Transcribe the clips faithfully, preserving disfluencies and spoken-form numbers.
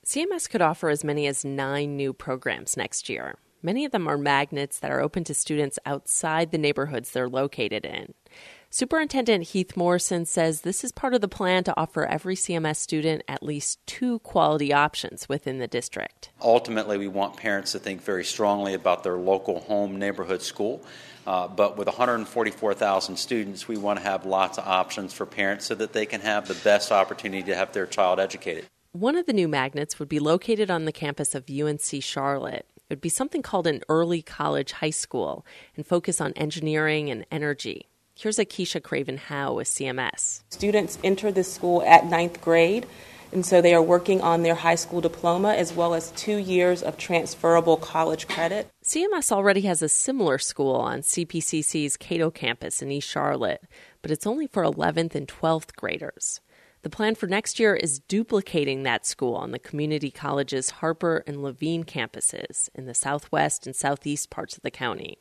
C M S could offer as many as nine new programs next year. Many of them are magnets that are open to students outside the neighborhoods they're located in. Superintendent Heath Morrison says this is part of the plan to offer every C M S student at least two quality options within the district. Ultimately, we want parents to think very strongly about their local home neighborhood school. Uh, but with one hundred forty-four thousand students, we want to have lots of options for parents so that they can have the best opportunity to have their child educated. One of the new magnets would be located on the campus of U N C Charlotte. It would be something called an early college high school and focus on engineering and energy. Here's Akeisha Craven-Howe with C M S. Students enter this school at ninth grade, and so they are working on their high school diploma as well as two years of transferable college credit. C M S already has a similar school on C P C C's Cato campus in East Charlotte, but it's only for eleventh and twelfth graders. The plan for next year is duplicating that school on the community college's Harper and Levine campuses in the southwest and southeast parts of the county.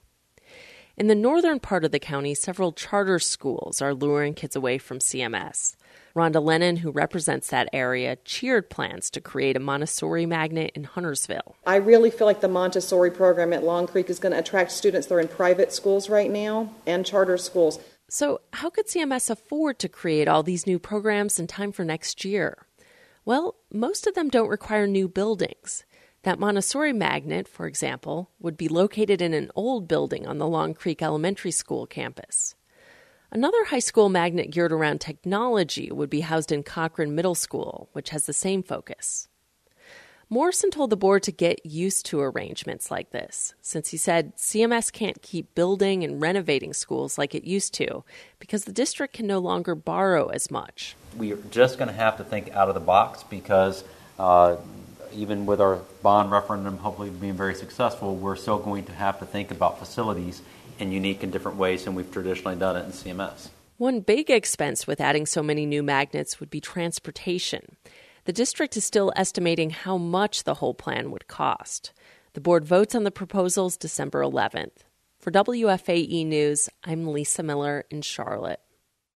In the northern part of the county, several charter schools are luring kids away from C M S. Rhonda Lennon, who represents that area, cheered plans to create a Montessori magnet in Huntersville. I really feel like the Montessori program at Long Creek is going to attract students that are in private schools right now and charter schools. So how could C M S afford to create all these new programs in time for next year? Well, most of them don't require new buildings. That Montessori magnet, for example, would be located in an old building on the Long Creek Elementary School campus. Another high school magnet geared around technology would be housed in Cochran Middle School, which has the same focus. Morrison told the board to get used to arrangements like this, since he said C M S can't keep building and renovating schools like it used to because the district can no longer borrow as much. We are just going to have to think out of the box because uh, even with our bond referendum hopefully being very successful, we're still going to have to think about facilities in unique and different ways than we've traditionally done it in C M S. One big expense with adding so many new magnets would be transportation. The district is still estimating how much the whole plan would cost. The board votes on the proposals December eleventh. For W F A E News, I'm Lisa Miller in Charlotte.